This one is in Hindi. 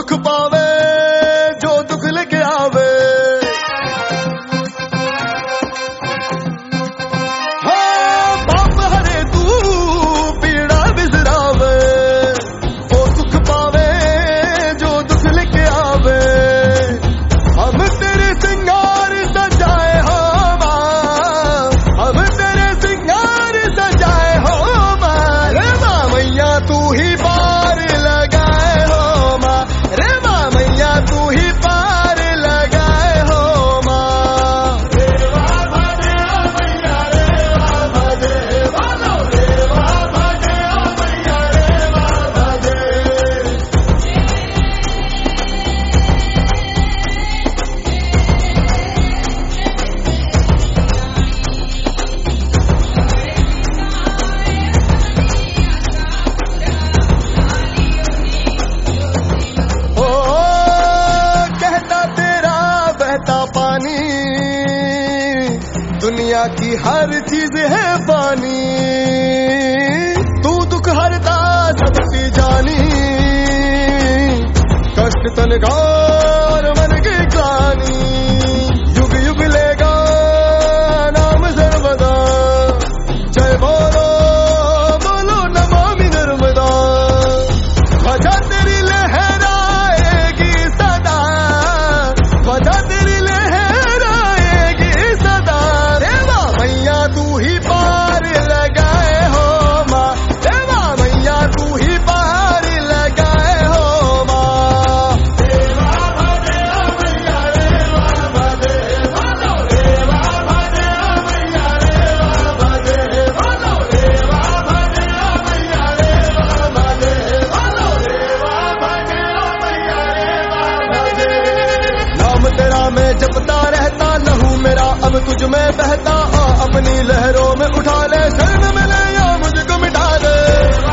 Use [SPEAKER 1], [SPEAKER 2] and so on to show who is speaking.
[SPEAKER 1] सुख पावे जो दुख लेके आवे। हाँ पाप हरे तू पीड़ा बिसरावे, वो सुख पावे जो दुख लेके आवे। हम तेरे सिंगार सजाए हो माँ, हम तेरे सिंगार सजाए हो माँ। रे माँ मैया तू ही पार लगाए हो माँ, रे माँ मैया तू ही पार लगाए हो माँ। पानी दुनिया की हर चीज है पानी, तू दुख हरता सबकी जानी। कष्ट तनखा और मन की ग्लानि, युग युग लेगा नाम सर्वदा। जय बोलो बोलो नमामि नर्मदा, ध्वजा तेरी लहराएगी सदा, ध्वजा तेरी लहराएगी सदा। रे माँ मैया तू ही पार लगाए हो माँ, रे माँ मैया तू ही पार लगाए हो माँ। नाम तेरा मैं जपता रहता, लहू मेरा अब तुझ में बहता। आ अपनी लहरों में उठा ले, शरण में ले या मुझको मिटा दे।